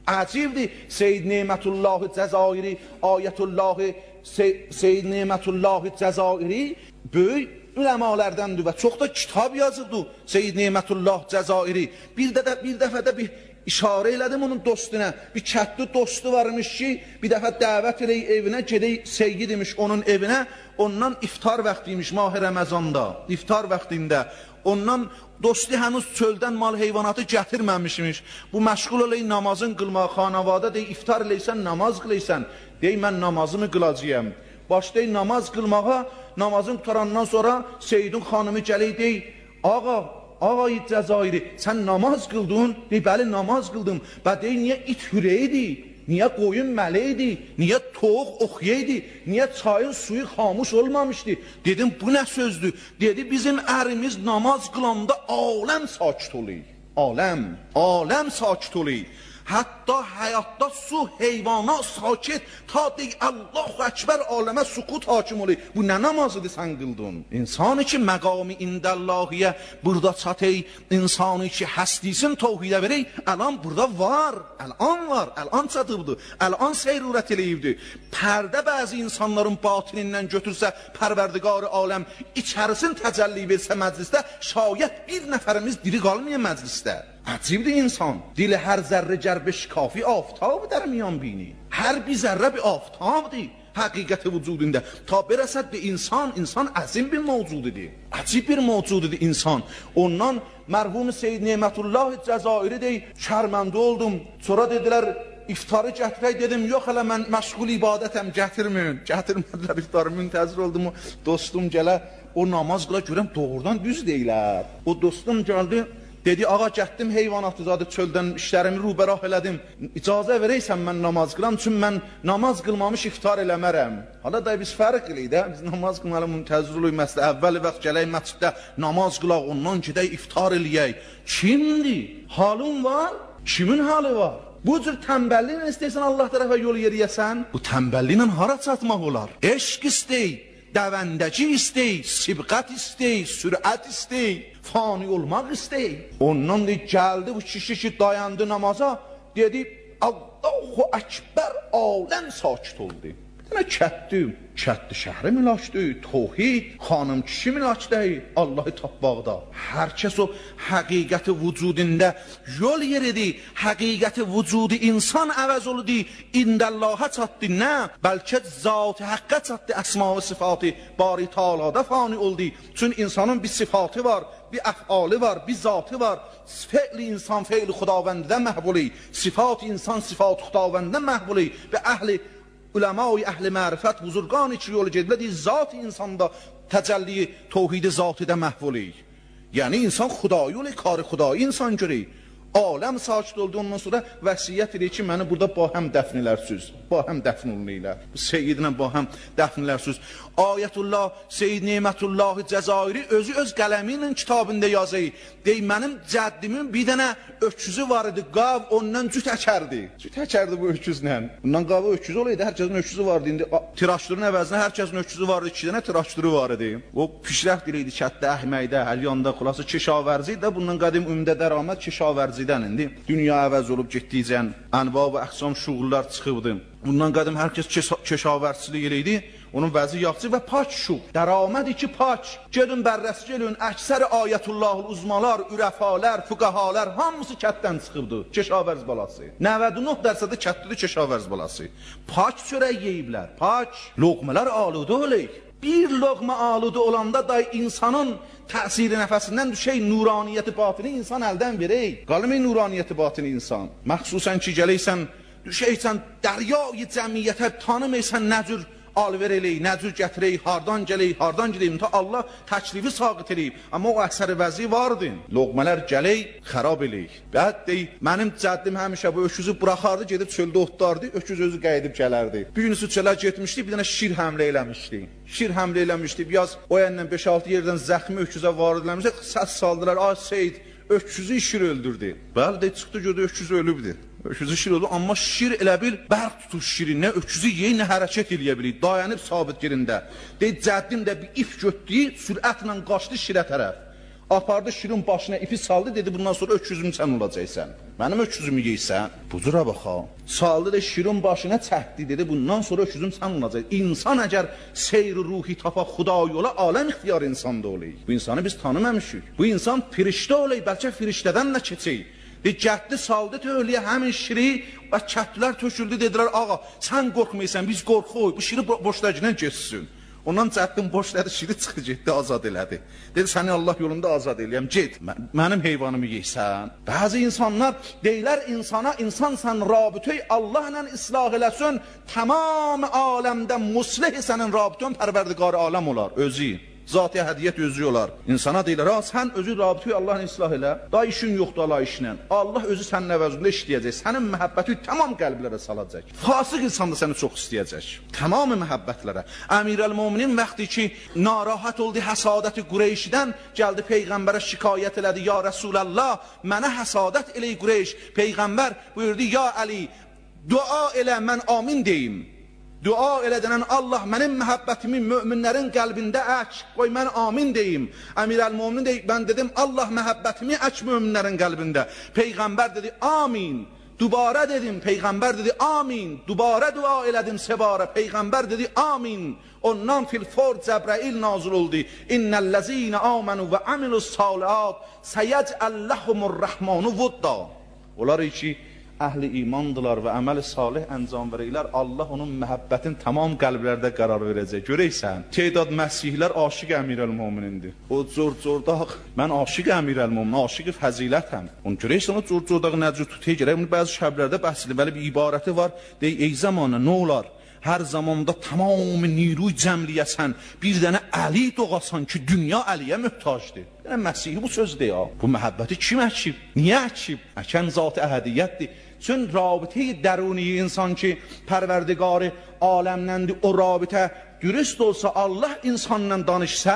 Əcibdir. Seyyid Nemətullah Cəzairi, Ayətullah Seyyid Nemətullah Cəzairi böyük üləmalərdəndir və çox da kitab yazıbdır Seyyid Nemətullah Cəzairi. Bir dəfə də bir işarə elədim onun dostuna. Bir kətli dostu varmış ki, bir dəfə dəvət eləyik evinə, gedək Seyyid imiş onun evinə. Ondan iftar vaxtıymış Mah-i Ramazanda, iftar vaxtında. Ondan dostu hənuz çöldən mal heyvanatı gətirməmişmiş. Bu məşğul olay namazın qılmaq, xanavada deyik, iftar eləysən, namaz qılıysan. Deyik, mən namazımı qılacağım. Başlayın namaz qılmağa, namazın qutarandan sonra Seyyidin xanımı gələk deyik, Ağay Cəzairi, sən namaz qıldın? Deyik, bəli, namaz qıldım. Və deyik, niyə it hürəydi? Niyə qoyun mələydi? Niyə toğuq oxuyaydı? Niyə çayın suyu xamuş olmamışdı? Dedim, bu nə sözdür? Dedi, bizim ərimiz namaz qılanda aləm sakit olayı. Aləm sakit olayı. Hətta həyatda su, heyvana sakit, ta deyik, Allahu Əkbər aləmə sukut hakim olayı. Bu nə namazıdır sən qıldın? İnsanı ki, məqami indəllahiyə burada çatay, insanı ki, həstisin tohidə verək, əlan burada var, əlan çatıbdır, əlan seyrurət eləyibdir. Pərdə bəzi insanların batinindən götürsə, pərverdigar aləm, içərisin təcəlli versə məclisdə, şayət bir nəfərimiz diri qalmayan məclisdə. Əcibdir insan. Dili hər zərrə cərbeş kafi aftab در میان بینی. Hər bir zərrə bir aftabdır həqiqəti vücudunda. Ta berəsəd bir insan əzim bir mevcududur. Əcib bir mevcududur insan. Ondan mərhum Seyyid Nemətullah Cəzairi deyik, şərməndə oldum. Sonra dedilər, iftarı gətirək, dedim, yox hələ mən məşğul ibadətəm, gətirmədilər iftarı, müntəzir oldum. O dostum gələ, o namaz qıla görəm, doğrudan düz deyilər. O dostum gəldi, dedi, ağa gətdim heyvanatı zadı çöldən işlərimi rubərah elədim. İcazə verəysən mən namaz qılam, çünki mən namaz qılmamış iftar eləmərəm. Hala da biz fərq eləyik də, biz namaz qılmalı müntəzir oluyuz, məsələ əvvəli vaxt gələk məsciddə namaz qılaq, ondan gedək iftar eləyək. Kimdir? Halın var? Kimin halı var? Bu cür tənbəlliklə istəyirsən Allah tərəfə yol yeriyəsən, bu tənbəlliklə hara çatmaq olar? Eşq istəy, dəvəndəci istəy, sibqət istəy, sürət istəy, fani olmaq istəy. Ondan deyik, gəldi bu kişi dayandı namaza, dedi, Allahu Əkbər, aləm sakit oldu. Nə kətdi şəhri mülaşdı, tohid, xanım kişi mülaşdı, Allahı tapmaqda. Hər kəs o həqiqəti vücudunda yol yeridi, həqiqəti vücudu insan əvəz oldu, indəllaha çatdı, nə? Bəlkə zat-ı həqqə çatdı, əsma-ı sifatı, bari talada fani oldu. Çünki insanın bir sifatı var, bir əfali var, bir zatı var. Fe'li insan fe'li xudavəndə məhvuli, sifat insan sifat xudavəndə məhvuli və əhli uləma-i əhli mərifət buzurqan içi yolu gedilədi, zat insanda təcəlli tohidi zatıdə məhvuli. Yəni insan xudayı olayı, karı xudayı insan görək. Aləm sakit oldu, ondan sonra vəsiyyət edir ki, məni burada bahəm dəfnilərsiniz. Bahəm dəfn olunurlar. Seyyidlə bahəm dəfnilərsiniz. Ayətullah, Seyyid Nemətullah Cəzairi özü öz qələmi ilə kitabında yazır. Deyir, mənim cəddimin bir dənə öküzü var idi, qav ondan cüt əkərdi. Cüt əkərdi bu öküzlə. Bundan qavı öküzü olaydı, hər kəsin öküzü vardı. İndi tirajdırın əvəzinə hər kəsin öküzü vardı, 2 dənə tirajdırı var idi. O pişrəft diliydi, kətdə, əhməkdə, həlyanda, xulası keşavərzi də bundan qədim ümdə dəraməd keşavərzidən indi. Dünya əvəz olub getdiyicən ənva və əqsam şuğullar çıxıbdı. Bundan qədim hər kəs keşavərzçilik eləydi. Onun vəzi yaxçı və pak şuq. Dəramədi ki, pak. Gedin bərrəs gelin, əksəri ayətullahul uzmalar, ürəfalər, fuqahalar, hamısı kətdən çıxıbdı. Keşavərz balası. 99% kətlidir keşavərz balası. Pak çörək yeyiblər, pak. Loğmələr aludə oleyik. Bir loğma aludə olanda da insanın təsiri nəfəsindən düşək, nuraniyyəti batini insan əldən verək. Qalmay nuraniyyəti batini insan. Məxsusən ki, gələksən, düşəksən, dəryayı cəmiyyətə tanımaysan nəcür alver eləyik, nəcür gətirək, hardan gələk, hardan gedəyim, ta Allah təklifi saqit eləyib. Amma o əksəri vəzi vardı. Loğmələr gələk, xərab eləyik. Bəd deyik, mənim cəddim həmişə bu öküzü buraxardı, gedib çöldə otlardı, öküz özü qayıdıb gələrdi. Bir gün çölə getmişdi, bir dənə şir həmlə eləmişdi. Şir həmlə eləmişdi, biraz o yandan 5-6 yerdən zəxmi öküzə varid eləmişdi, səs saldılar, ay Seyyid, öküzü şir öldürdü. Bəli, deyik, çıxdı gördü, öküz ölübdür. Öküzü şir oldu, amma şir elə bil bərq tutur şiri, nə öküzü yeyin, nə hərəkət eləyə bilir, dayanıb sabit yerində. Deyib, cəddin də bir if götdüyü, sürətlə qaçdı şirə tərəf. Apardı şirin başına ipi saldı, dedi bundan sonra öküzüm sən olacaqsan. Mənim öküzümü yeysən. Bu cura bax ha. Saldı da şirin başına çəkdi, dedi bundan sonra öküzüm sən olacaq. İnsan əgər seyr-i ruhi tapa xuda yola, aləm ixtiyar insanda olayıq. Bu insanı biz tanımamışıq. Bu insan firiştə olayıq, bəlkə firiştədən də keçək. Gətdi saldı tövləyə həmin şiri və kətlər töküldü, dedilər ağa sən qorxmayırsan, biz qorxuq, bu şiri boşdakindən geçsin. Ondan cəddin boşladı, şiri çıxı getdi, azad elədi. Dedi səni Allah yolunda azad eləyəm, get, mənim heyvanımı yeysən. Bəzi insanlar deyilər insana, insan sən rabitəyi Allahla islah eləsin, tamam aləmdə muslih sənin rabitən pərverdigar aləm olar, özü. Zati hədiyyət özü olar. İnsana deyilər, sən özü rabitəyi Allahla islah elə, da işin yoxdur Allah işlə. Allah özü sənin əvəzində işləyəcək, sənin məhəbbəti tamam qəlblərə salacaq. Fasıq insan da səni çox istəyəcək, tamam məhəbbətlərə. Əmirəl-Möminin vaxtı ki, narahat oldu həsadəti Qureyşdən, gəldi Peyğəmbərə şikayət elədi, ya Rəsulallah, mənə həsadət eləy Qureyş. Peyğəmbər buyurdu, ya Əli, dua elə, mən amin deyim. Dua elədənən Allah mənim məhəbbətimi möminlərin qəlbində ək, qoy mən amin deyim. Əmirəl-Möminin deyib, mən dedim Allah məhəbbətimi ək möminlərin qəlbində. Peyğəmbər dedi, amin. Dubara dedim, Peyğəmbər dedi, amin. Dubara dua elədim sevara, Peyğəmbər dedi, amin. Ondan fil-for Cəbrail nazil oldu. İnnəl-ləzinə amanu və amilus-salihat səyəcəlləhumur-rəhmanu vudda. Onlar ki, əhli imandılar və əməli salih əncam verəklər, Allah onun məhəbbətin tamam qəlblərdə qərar verəcək. Görəksən, teydad məsihlər aşiq Əmirəl-Möminindir. O cor-cordaq, mən aşiq Əmirəl-Mömin, aşiq fəzilətəm. Onu görəksən, o cor-cordaq nəcür tutaya gələk. Bunu bəzi şəblərdə bəhsili, bəli bir ibarəti var. Deyək, ey zamanı, nə olar? Hər zamanda tamam niruy cəmliyəsən, bir dənə əli doğasan ki, dünya əliyə möhtacdır. Yəni, Məsihi bu söz deyək. Bu məhəbbəti kim əkib? Niyə əkib? Əkən zat-ı əhədiyyətdir. Çün rabitəyi dəruni insan ki, pərverdigarı aləmləndir, o rabitə dürüst olsa, Allah insanla danışsa,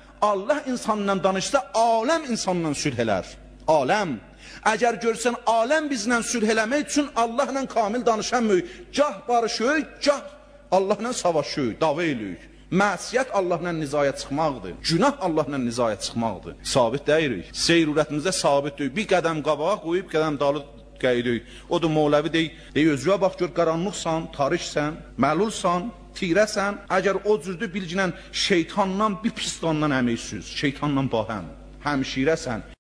aləm insanla sülh elər. Aləm. Əgər görsən, aləm bizlə sülh eləmək üçün Allahla kamil danışanmıyıq. Gah barışıyıq, gah Allahla savaşıyıq, dava eləyik. Məsiyyət Allahla nizaya çıxmaqdır. Günah Allahla nizaya çıxmaqdır. Sabit deyirik. Seyrurətimizdə sabit deyik. Bir qədəm qabağa qoyub, qədəm dalı qəyirik. O da Moğləvi deyik, özüyə bax, gör, qaranlıqsan, tarixsən, məlulsan, tirəsən. Əgər o cürdür, bilginən şeytandan, bir pistandan əməksüz, şeytandan bahəm, həmşirəsən.